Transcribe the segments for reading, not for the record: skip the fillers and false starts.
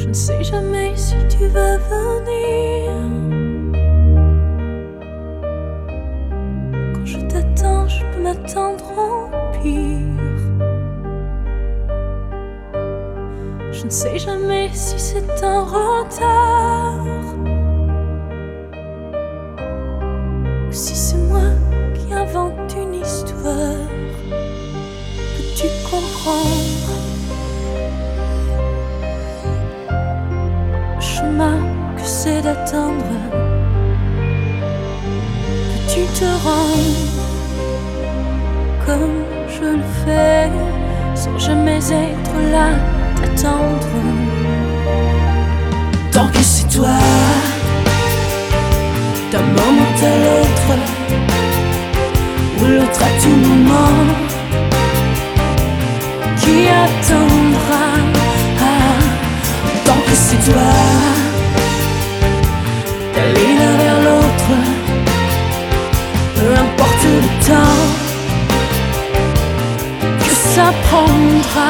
Je ne sais jamais si tu vas venir. Quand je t'attends, je peux m'attendre au pire. Je ne sais jamais si c'est un retard ou si c'est moi qui invente une histoire. Peux-tu comprendre le chemin que c'est d'attendre? Peux-tu te rendre comme je le fais sans jamais être là t'attendre? Tant que c'est toi, d'un moment à l'autre, ou l'autre à tout moment, qui attendra? Tant que c'est toi, d'aller l'un vers l'autre, peu importe le temps que ça prendra.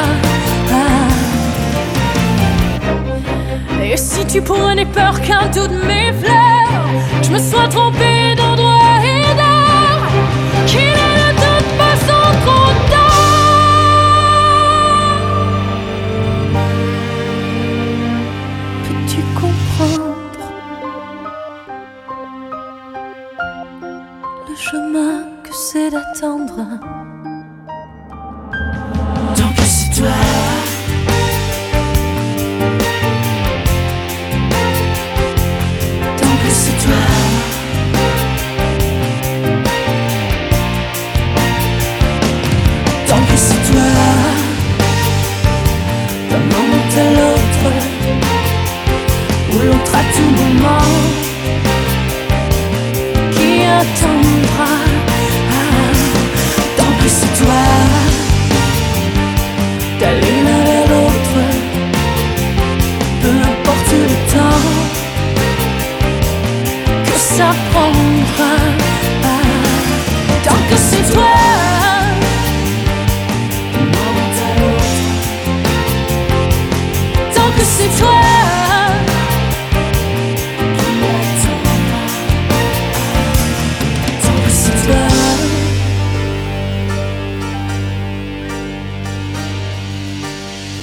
Et si tu prenais peur qu'un doute m'effleure, que je me sois trompée d'endroit et d'heure, qu'il ne doute pas sans trop tard. Peux-tu comprendre le chemin que c'est d'attendre? Tant que c'est toi, d'un moment à l'autre, ou l'autre à tout